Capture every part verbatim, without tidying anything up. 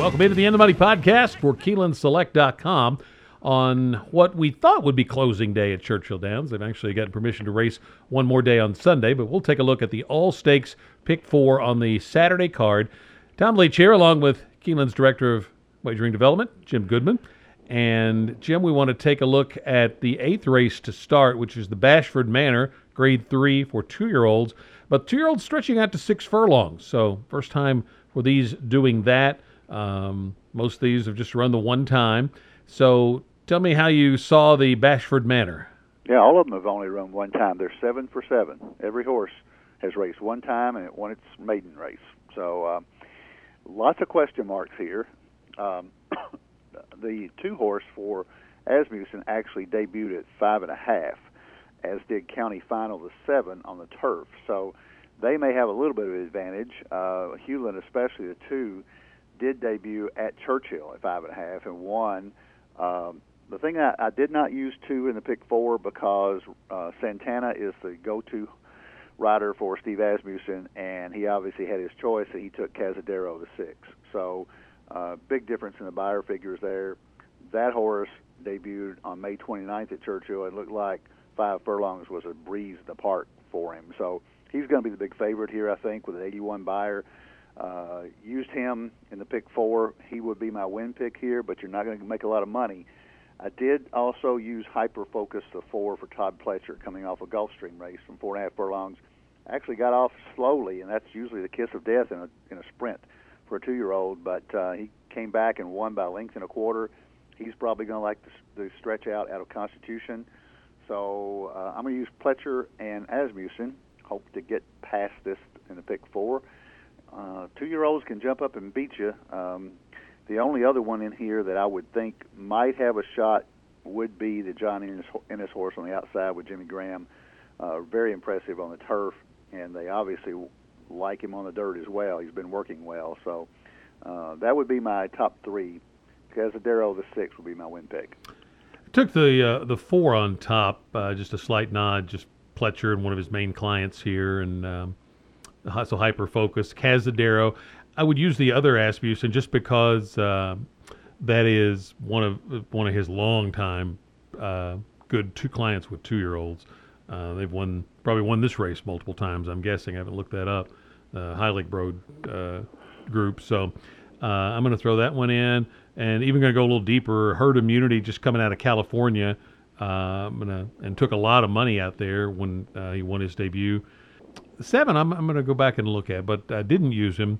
Welcome into the End of the Money podcast for Keeneland Select dot com on what we thought would be closing day at Churchill Downs. They've actually gotten permission to race one more day on Sunday, but we'll take a look at the all-stakes pick four on the Saturday card. Tom Leach here, along with Keeneland's Director of Wagering Development, Jim Goodman. And, Jim, we want to take a look at the eighth race to start, which is the Bashford Manor, grade three for two-year-olds. But two-year-olds stretching out to six furlongs, so first time for these doing that. Um, most of these have just run the one time. So tell me how you saw the Bashford Manor. Yeah, all of them have only run one time. They're seven for seven. Every horse has raced one time, and it won its maiden race. So uh, lots of question marks here. Um, the two horse for Asmussen actually debuted at five and a half, as did County Final the seven on the turf. So they may have a little bit of an advantage. Uh, Hewland, especially the two, did debut at Churchill at five and a half and won. Um, the thing I, I did not use two in the pick four because uh, Santana is the go-to rider for Steve Asmussen, and he obviously had his choice, and he took Cazadero to six. So uh, big difference in the buyer figures there. That horse debuted on May twenty-ninth at Churchill and looked like five furlongs was a breeze in the park for him. So he's going to be the big favorite here, I think, with an eighty-one buyer. Uh, used him in the pick four. He would be my win pick here, but you're not going to make a lot of money. I did also use Hyper Focus, the four for Todd Pletcher, coming off a Gulfstream race from four and a half furlongs. Actually got off slowly, and that's usually the kiss of death in a in a sprint for a two-year-old. But uh, he came back and won by a length and a quarter. He's probably going to like to, to stretch out out of Constitution. So uh, I'm going to use Pletcher and Asmussen. Hope to get past this in the pick four. Uh, two-year-olds can jump up and beat you. Um, the only other one in here that I would think might have a shot would be the John Ennis, Ennis horse on the outside with Jimmy Graham. Uh, very impressive on the turf, and they obviously like him on the dirt as well. He's been working well. So uh, that would be my top three. Cazadero, the six, would be my win pick. Took the uh, the four on top, uh, just a slight nod, just Pletcher and one of his main clients here, and um, so Hyper Focus. Cazadero, I would use the other Asmussen just because uh, that is one of one of his long-time uh, good two clients with two-year-olds. Uh, they've won probably won this race multiple times, I'm guessing. I haven't looked that up. Uh, Heilig Broad uh, group. So uh, I'm going to throw that one in. And even going to go a little deeper, Herd Immunity just coming out of California. Uh, I'm gonna, and took a lot of money out there when uh, he won his debut. Seven, I'm, I'm going to go back and look at, but I didn't use him.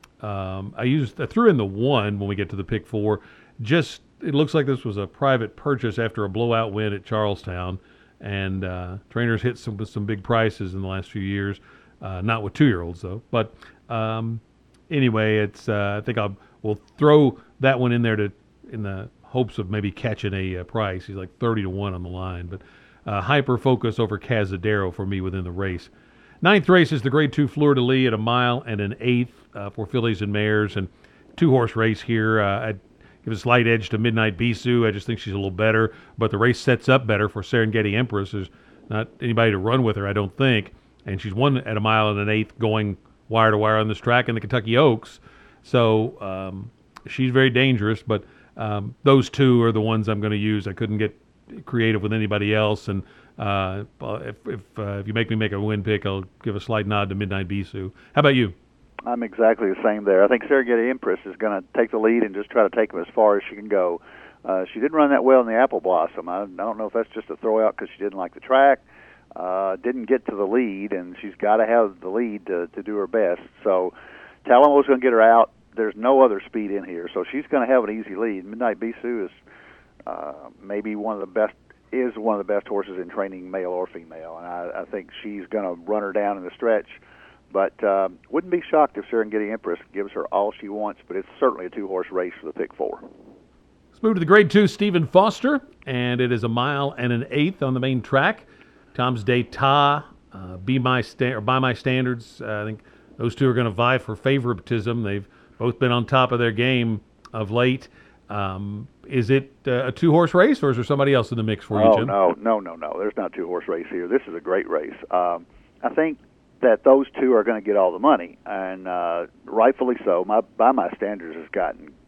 Um, I used I threw in the one when we get to the pick four. Just it looks like this was a private purchase after a blowout win at Charlestown, and uh, trainers hit some with some big prices in the last few years. Uh, not with two-year-olds though. But um, anyway, it's uh, I think I'll we'll throw that one in there to in the hopes of maybe catching a uh, price. He's like thirty to one on the line, but uh, Hyper Focus over Cazadero for me within the race. Ninth race is the Grade Two Fleur de Lis at a mile and an eighth uh, for fillies and mares, and two-horse race here. Uh, I'd give a slight edge to Midnight Bisou. I just think she's a little better, but the race sets up better for Serengeti Empress. There's not anybody to run with her, I don't think, and she's won at a mile and an eighth going wire to wire on this track in the Kentucky Oaks. So um, she's very dangerous, but um, those two are the ones I'm going to use. I couldn't get creative with anybody else, and uh, if if, uh, if you make me make a win pick, I'll give a slight nod to Midnight Bisou. How about you? I'm exactly the same there. I think Serengeti Empress is going to take the lead and just try to take them as far as she can go. Uh, she didn't run that well in the Apple Blossom. I, I don't know if that's just a throwout because she didn't like the track, uh, didn't get to the lead, and she's got to have the lead to, to do her best. So Talon was going to get her out. There's no other speed in here, so she's going to have an easy lead. Midnight Bisou is uh, maybe one of the best, is one of the best horses in training, male or female, and I, I think she's going to run her down in the stretch. But uh, wouldn't be shocked if Serengeti Empress gives her all she wants, but it's certainly a two-horse race for the pick four. Let's move to the Grade Two Stephen Foster, and it is a mile and an eighth on the main track. Tom's d'Etat, uh, be my sta- or by my standards, uh, I think those two are going to vie for favoritism. They've both been on top of their game of late. Um, is it uh, a two-horse race, or is there somebody else in the mix for you, oh, Jim? no, no, no, no. There's not a two-horse race here. This is a great race. Um, I think that those two are going to get all the money, and uh, rightfully so. My, by my standards has gotten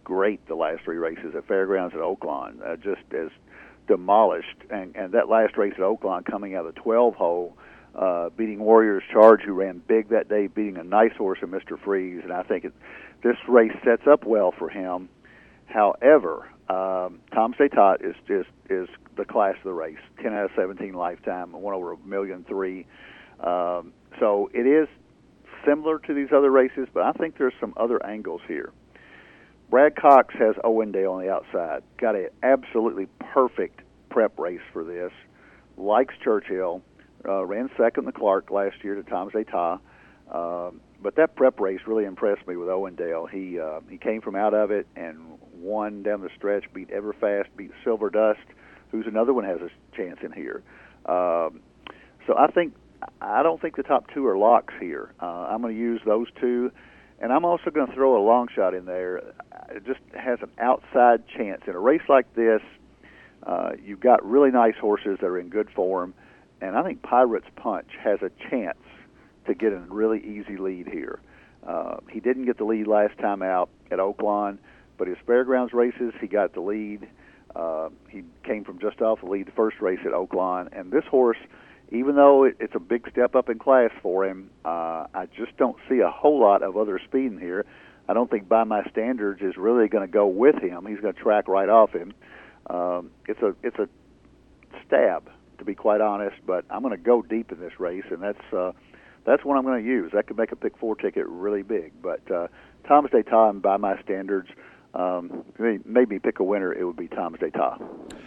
great the last three races at Fairgrounds at Oaklawn, uh, just as demolished. And, and that last race at Oaklawn coming out of the twelve hole, uh, beating Warriors Charge, who ran big that day, beating a nice horse in Mister Freeze. And I think it, this race sets up well for him. However, um, Tom's d'Etat is, is, is the class of the race, ten out of seventeen lifetime, won over a million three. Um, so it is similar to these other races, but I think there's some other angles here. Brad Cox has Owendale on the outside. Got an absolutely perfect prep race for this. Likes Churchill. Uh, ran second in the Clark last year to Tom's d'Etat. Um, but that prep race really impressed me with Owendale. He uh, he came from out of it and won down the stretch, beat Everfast, beat Silver Dust, who's another one has a chance in here. Um, so I think I don't think the top two are locks here. Uh, I'm going to use those two, and I'm also going to throw a long shot in there. It just has an outside chance. In a race like this, uh, you've got really nice horses that are in good form, and I think Pirate's Punch has a chance to get a really easy lead here. Uh, he didn't get the lead last time out at Oaklawn, but his Fairgrounds races, he got the lead. Uh, he came from just off the lead the first race at Oaklawn, and this horse, even though it, it's a big step up in class for him, uh, I just don't see a whole lot of other speed in here. I don't think By My Standards is really going to go with him. He's going to track right off him. Um, it's a it's a stab, to be quite honest, but I'm going to go deep in this race, and that's uh, that's what I'm going to use. That could make a pick four ticket really big. But uh, Tom's d'Etat and By My Standards, um, made me pick a winner, it would be Tom's d'Etat.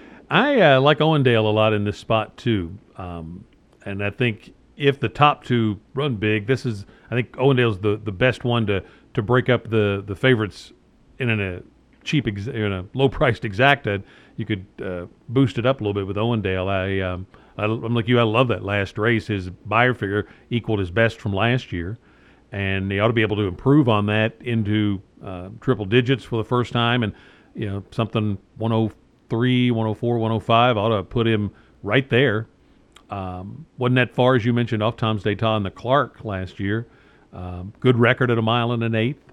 I uh, like Owendale a lot in this spot too, um, and I think if the top two run big, this is I think Owendale's the, the best one to, to break up the, the favorites in a cheap ex- in a low priced exacta. You could uh, boost it up a little bit with Owendale. I, um, I I'm like you. I love that last race. His buyer figure equaled his best from last year, and he ought to be able to improve on that into uh, triple digits for the first time, and you know something one oh three, one oh four, one oh five ought to put him right there. Um, wasn't that far, as you mentioned, off Tom's d'Etat in the Clark last year. Um, good record at a mile and an eighth,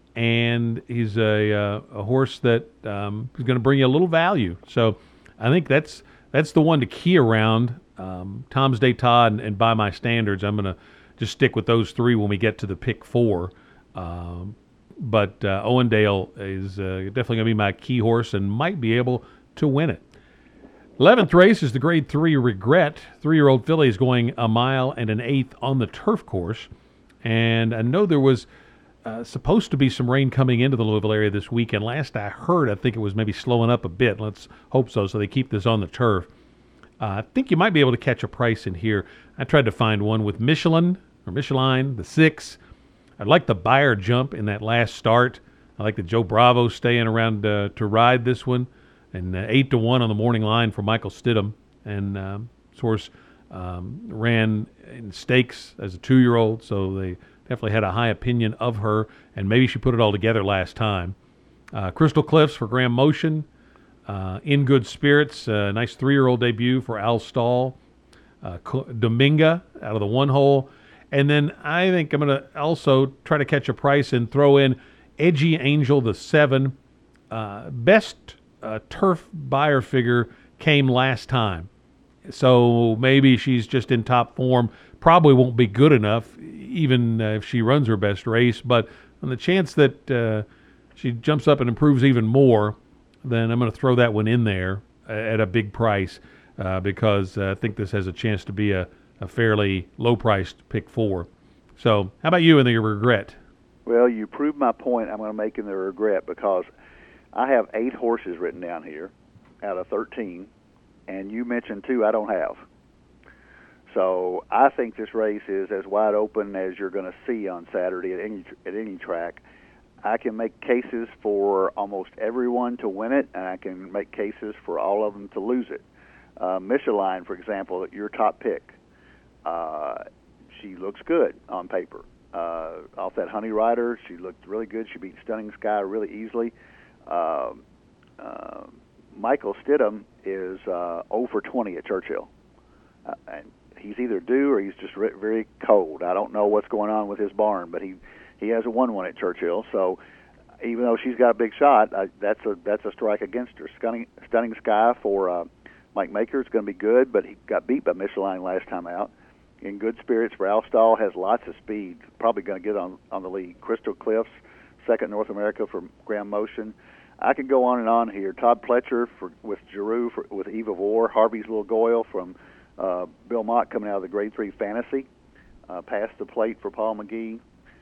and he's a, uh, a horse that um, is going to bring you a little value. So I think that's that's the one to key around. Um, Tom's d'Etat and, and By My Standards, I'm going to just stick with those three when we get to the pick four. Um, but uh, Owendale is uh, definitely going to be my key horse and might be able to win it. eleventh race is the Grade three Regret. Three-year-old filly is going a mile and an eighth on the turf course. And I know there was uh, supposed to be some rain coming into the Louisville area this weekend. Last I heard, I think it was maybe slowing up a bit. Let's hope so, so they keep this on the turf. Uh, I think you might be able to catch a price in here. I tried to find one with Michelin, or Michelin, the six. I like the buyer jump in that last start. I like the Joe Bravo staying around uh, to ride this one. And uh, eight to one on the morning line for Michael Stidham. And um, this horse um, ran in stakes as a two-year-old, so they definitely had a high opinion of her, and maybe she put it all together last time. Uh, Crystal Cliffs for Graham Motion. Uh, In Good Spirits, uh, nice three-year-old debut for Al Stahl. Uh, Dominga out of the one hole. And then I think I'm going to also try to catch a price and throw in Edgy Angel, the seven. Uh, best uh, turf buyer figure came last time. So maybe she's just in top form. Probably won't be good enough, even uh, if she runs her best race. But on the chance that uh, she jumps up and improves even more, then I'm going to throw that one in there at a big price uh, because uh, I think this has a chance to be a, a fairly low-priced pick four. So how about you in the Regret? Well, you proved my point I'm going to make in the Regret because I have eight horses written down here out of thirteen, and you mentioned two I don't have. So I think this race is as wide open as you're going to see on Saturday at any at any track. I can make cases for almost everyone to win it, and I can make cases for all of them to lose it. Uh, Michelin, for example, your top pick, uh, she looks good on paper. Uh, off that Honey Rider, she looked really good. She beat Stunning Sky really easily. Uh, uh, Michael Stidham is uh, oh for twenty at Churchill. Uh, and he's either due or he's just re- very cold. I don't know what's going on with his barn, but he, he hasn't won one at Churchill. So even though she's got a big shot, I, that's a that's a strike against her. Stunning, Stunning Sky for uh, Mike Maker is going to be good, but he got beat by Micheline last time out. In Good Spirits for Al Stahl has lots of speed, probably going to get on, on the lead. Crystal Cliffs, second North America for Graham Motion. I could go on and on here. Todd Pletcher for, with Giroux for, with Eve of War. Harvey's Little Goyle from uh, Bill Mott coming out of the Grade three Fantasy. Uh, Past the Plate for Paul McGee.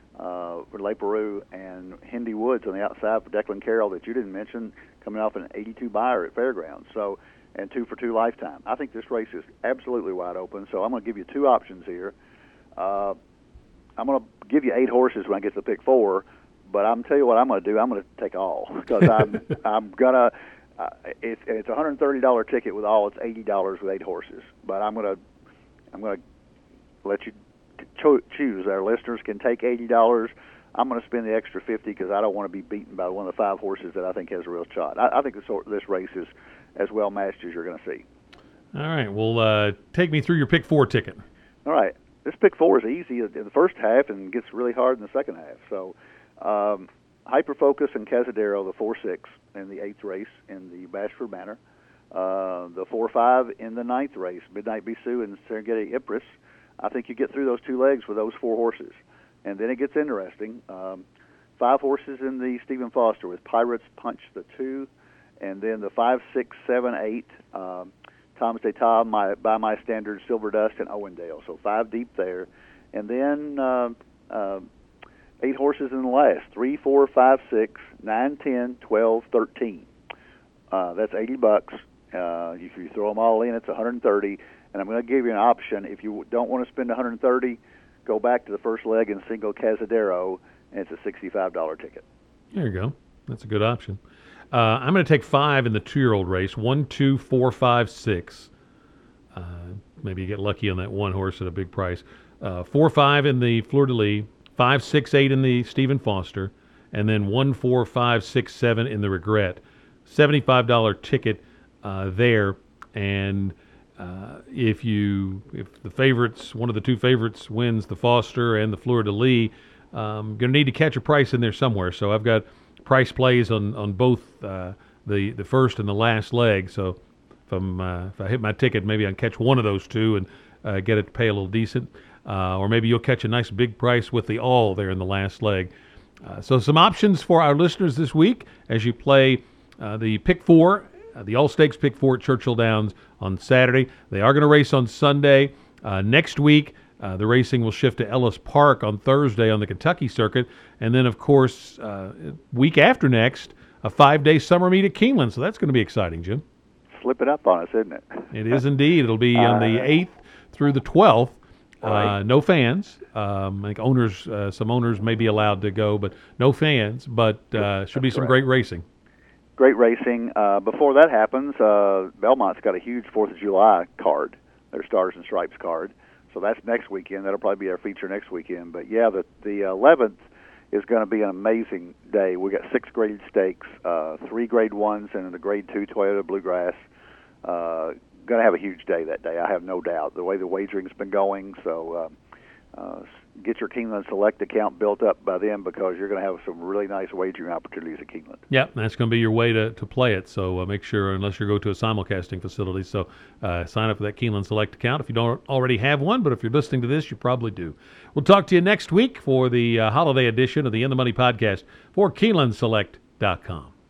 Uh, for Le Peru, and Hindi Woods on the outside for Declan Carroll that you didn't mention, coming off an eighty-two buyer at Fairgrounds. So, and two for two lifetime. I think this race is absolutely wide open. So I'm going to give you two options here. Uh, I'm going to give you eight horses when I get to pick four, but I'm tell you what I'm going to do. I'm going to take all because I'm I'm gonna. Uh, it's it's a one hundred thirty dollars ticket with all. It's eighty dollars with eight horses. But I'm going to I'm going to let you Cho- choose. Our listeners can take eighty dollars. I'm going to spend the extra fifty because I don't want to be beaten by one of the five horses that I think has a real shot. I, I think this, this race is as well matched as you're going to see. All right. Well, uh, take me through your pick four ticket. All right. This pick four is easy in the first half and gets really hard in the second half. So, um, Hyperfocus and Cazadero, the four six in the eighth race in the Bashford Manor. Uh, the four five in the ninth race, Midnight Bisou and Serengeti Ypres. I think you get through those two legs with those four horses. And then it gets interesting. Um, five horses in the Stephen Foster with Pirates Punch the two, and then the five, six, seven, eight, um, Thomas d'Etat, my, by my standards, Silver Dust, and Owendale. So five deep there. And then uh, uh, eight horses in the last, three, four, five, six, nine, ten, twelve, thirteen. Uh, that's eighty bucks. Uh, if you throw them all in, it's one hundred thirty. And I'm going to give you an option. If you don't want to spend one hundred thirty, go back to the first leg and single Cazadero, and it's a sixty-five dollars ticket. There you go. That's a good option. Uh, I'm going to take five in the two-year-old race. One, two, four, five, six. Uh, maybe you get lucky on that one horse at a big price. Uh, four, five in the Fleur de Lis. Five, six, eight in the Stephen Foster. And then one, four, five, six, seven in the Regret. seventy-five dollars ticket uh, there. And Uh, if you if the favorites, one of the two favorites wins the Foster and the Fleur de Lis, um, going to need to catch a price in there somewhere. So I've got price plays on on both uh, the the first and the last leg. So if I'm uh, if I hit my ticket, maybe I can catch one of those two and uh, get it to pay a little decent, uh, or maybe you'll catch a nice big price with the all there in the last leg. Uh, so some options for our listeners this week as you play uh, the pick four. Uh, the All-Stakes Pick four at Churchill Downs on Saturday. They are going to race on Sunday. Uh, next week, uh, the racing will shift to Ellis Park on Thursday on the Kentucky circuit. And then, of course, uh, week after next, a five-day summer meet at Keeneland. So that's going to be exciting, Jim. Slip it up on us, isn't it? It is indeed. It'll be on the eighth through the twelfth. Right. Uh, no fans. Um, I think owners, uh, some owners may be allowed to go, but no fans. But uh, should be some great racing. Great racing. Uh, before that happens, uh, Belmont's got a huge fourth of July card, their Stars and Stripes card. So that's next weekend. That'll probably be our feature next weekend. But, yeah, the, the eleventh is going to be an amazing day. We got six graded stakes, uh, three grade ones, and the grade two Toyota Bluegrass. Uh, going to have a huge day that day, I have no doubt, the way the wagering's been going. So uh, uh, get your Keeneland Select account built up by then because you're going to have some really nice wagering opportunities at Keeneland. Yeah, that's going to be your way to, to play it. So uh, make sure, unless you go to a simulcasting facility, so uh, sign up for that Keeneland Select account if you don't already have one. But if you're listening to this, you probably do. We'll talk to you next week for the uh, holiday edition of the In the Money podcast for Keeneland Select dot com.